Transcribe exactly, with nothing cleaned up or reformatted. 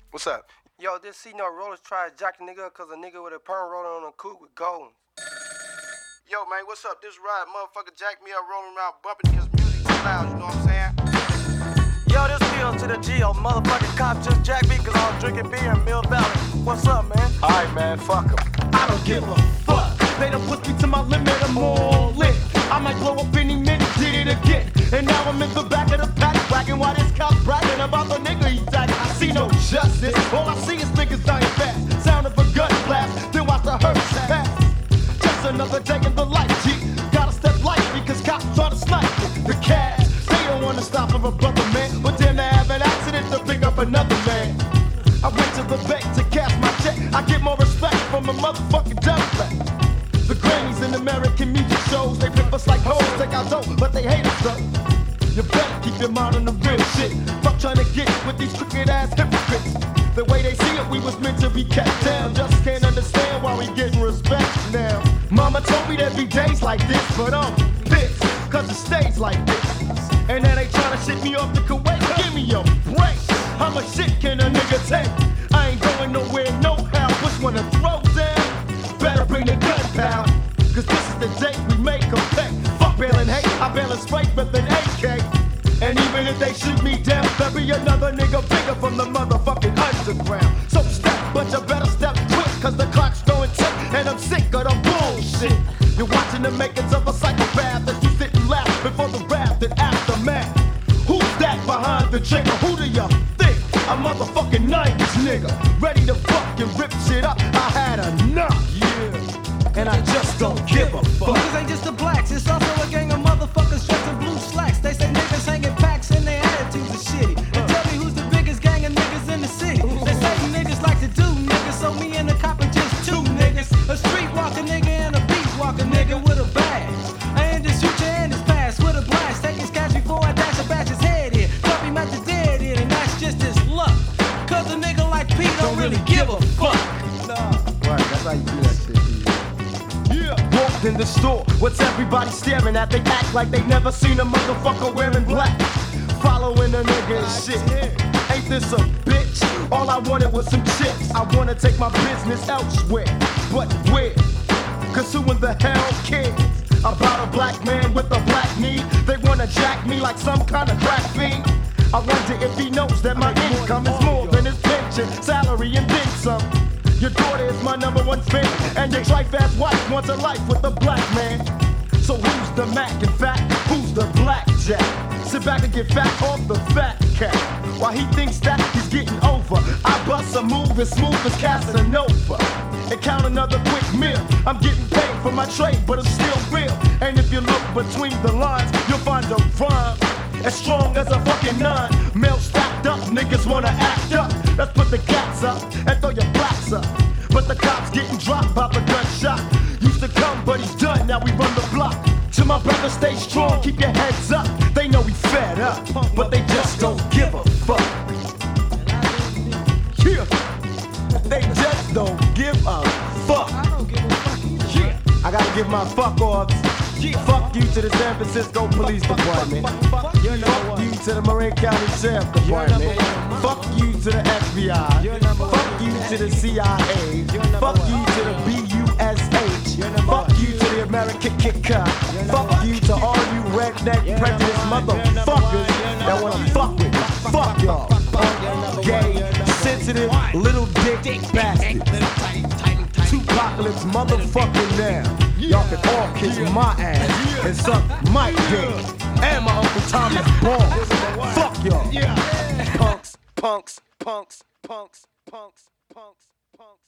What's up? Yo, this C no rollers tried to jack a nigga up cause a nigga with a perm rolling on a coupe with gold. Yo, man, what's up? This ride, motherfucker jacked me up rolling around bumping because music too loud, you know what I'm saying? Yo, this pills to the G, a motherfucking cop just jacked me cause I was drinking beer in Mill Valley. What's up, man? Alright, man, fuck him. I don't give a fuck. They done put me to my limit, I'm all lit. I might blow up any minute, did it again. And now I'm in the back of the paddock bragging while this cop bragging about the nigga he tagged. I see no justice, all I see is niggas dying fast. Sound of a gun blast, then watch the hearse pass. Just another day in the life, G. Gotta step light because cops try to snipe me. The cash, they don't wanna stop for a brother, man. But then they have an accident to pick up another man. I went to the bank to cash my check. I get more respect from a motherfucking Democrat. The Grammys and American music shows, they flip us like hoes, take our dough, but they hate us though. You better keep your mind on the real shit. Fuck trying to get with these crooked ass hypocrites. The way they see it, we was meant to be kept down. Just can't understand why we getting respect now. Mama told me there'd be days like this, but I'm pissed, cause it stays like this. And then they tryna shit me off to Kuwait. Give me a break. How much shit can a nigga take? I ain't going nowhere, no how. Which one to throw down? Better bring the gun pound. Cause this is the day we make them pay. Fuck bailing hate, I bail it straight with an A K. And even if they shoot me down, there'll be another nigga bigger from the motherfucking underground. So step, but you better step quick, cause the clock's going tick, and I'm sick of the bullshit. You're watching the makings of a psychopath as you sit and laugh before the wrath and aftermath. Who's that behind the trigger? Who do you think? A motherfucking nineties nigga, ready to fucking rip shit up. I had enough, yeah, and I just don't give a fuck. Niggas ain't just the blacks, it's also a gang of motherfuckers dressed in blue slacks. They say niggas hanging packs and their attitudes are shitty. They tell me who's the biggest gang of niggas in the city. They say niggas like to do niggas, so me and the cop are just two niggas. A streetwalker nigga and a beat walker nigga with a badge. I end his future and his past with a blast. Take his cash before I dash a batch his head in. Drop him at the dead end, and that's just his luck. Cause a nigga like Pete don't really give a fuck. Nah. Right, that's how you do that shit. Walked in the store, what's everybody staring at? They act like they never seen a motherfucker wearing black. Following a nigga and shit. Ain't this a bitch? All I wanted was some chips. I wanna take my business elsewhere, but where? Cause who in the hell cares about a black man with a black need? They wanna jack me like some kind of crack fiend. I wonder if he knows that my income is more than his pension, salary, and then some. Your daughter is my number one fan, and your trife-ass wife wants a life with a black man. So who's the Mac in fact? Who's the blackjack? Sit back and get fat off the fat cat. While he thinks that he's getting over, I bust a move as smooth as Casanova and count another quick meal. I'm getting paid for my trade, but it's still real. And if you look between the lines, you'll find a rhyme as strong as a fucking nine. Mail stacked up, niggas wanna act up. Let's put the cats up and throw your blacks up. But the cops getting dropped by the gunshot. Used to come, but he's done, now we run the block. To my brother, stay strong, keep your heads up. They know we fed up, but they just don't give a fuck. Yeah, they just don't give a fuck. Yeah, I gotta give my fuck offs. Fuck you to the San Francisco Police Department. Fuck you to the Marin County Sheriff Department. Fuck you to the F B I. Fuck you to the C I A. Fuck you to the B U S H. Fuck you to the American Kit Kat. Fuck you to all you redneck prejudice motherfuckers that wanna fuck with me. Fuck y'all. Punk, gay, sensitive, little dick bastards. Two-apocalypse motherfucking now. Y'all can all kiss my ass and suck my dick. And my Uncle Thomas balls. Fuck y'all. Punks, punks, punks, punks, punks, punks, punks.